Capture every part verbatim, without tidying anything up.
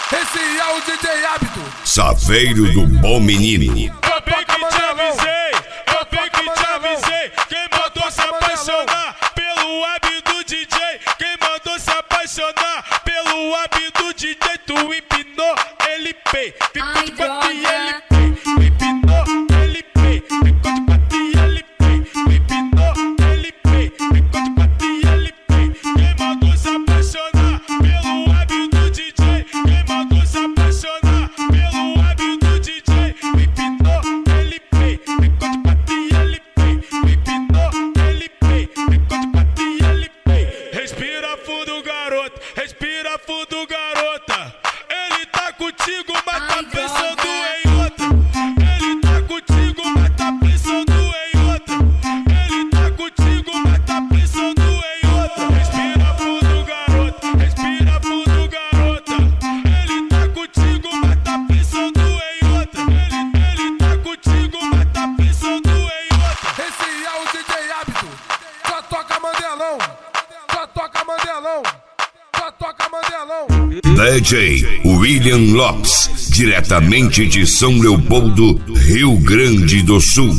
Esse é o D J Hábito, Saveiro do Bom Menino. Eu bem que te avisei, eu bem que te avisei. Quem mandou se apaixonar pelo hábito do D J? Quem mandou se apaixonar pelo hábito do D J? Tu empinou, ele pei, ficou de quatro e ele pei. Empinou, ele pei, ficou de quatro e ele pei. Empinou, ele pei, ficou de quatro e ele pei. Quem mandou se apaixonar pelo hábito do D J? Quem mandou se apaixonar pelo hábito do D J? Empinou, ele pei, ficou de quatro e ele pei. Empinou, ele pei, ficou de quatro e ele pei. Respira fundo, garoto, respira fundo, garota. Ele tá contigo, mas tá pensando em outra. Ele tá contigo, mas tá pensando em outra. Ele tá contigo, mas tá pensando em outra. Respira fundo, garota, respira fundo, garota. Ele tá contigo, mas tá pensando em outra. Ele, ele tá contigo, mas tá pensando em outra. esse é o D J Hábito, só toca Mandelão, só toca Mandelão, só toca Mandelão. D J William Lopes, diretamente de São Leopoldo, Rio Grande do Sul.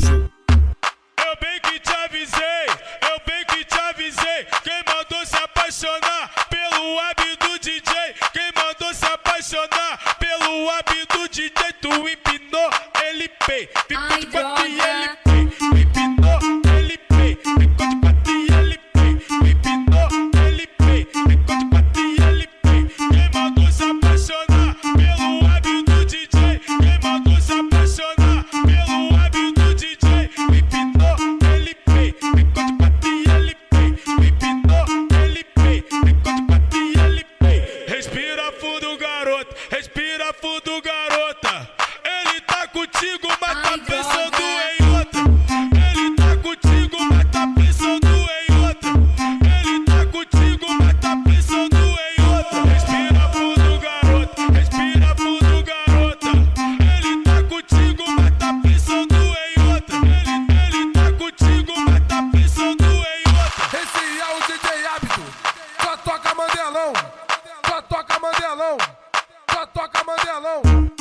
Eu bem que te avisei, eu bem que te avisei. Quem mandou se apaixonar pelo hábito do D J? Quem mandou se apaixonar pelo hábito do D J? Tu empinou, ele pei, ficou de quatro e ele pei. Empinou, ele pei, ficou de quatro e ele pei. Empinou, ele pei, ficou de quatro e ele pei. Quem mandou se apaixonar pelo hábito do D J? Quem mandou se apaixonar pelo hábito do D J? Empinou, ele pei, ficou de quatro e ele pei. Empinou, ele pei, ficou de quatro e ele pei. Respira fundo, garoto, respira fundo, garota. Ele tá contigo, mas tá pensando em outra. Ele tá contigo, mas tá pensando em outra. Ele tá contigo, mas tá pensando em outra. Respira fundo, garoto, respira fundo, garota. Ele tá contigo, mas tá pensando em outra. Ele, ele tá contigo, mas tá pensando em outra. Esse é o D J Hábito, só toca Mandelão, só toca Mandelão, só toca Mandelão.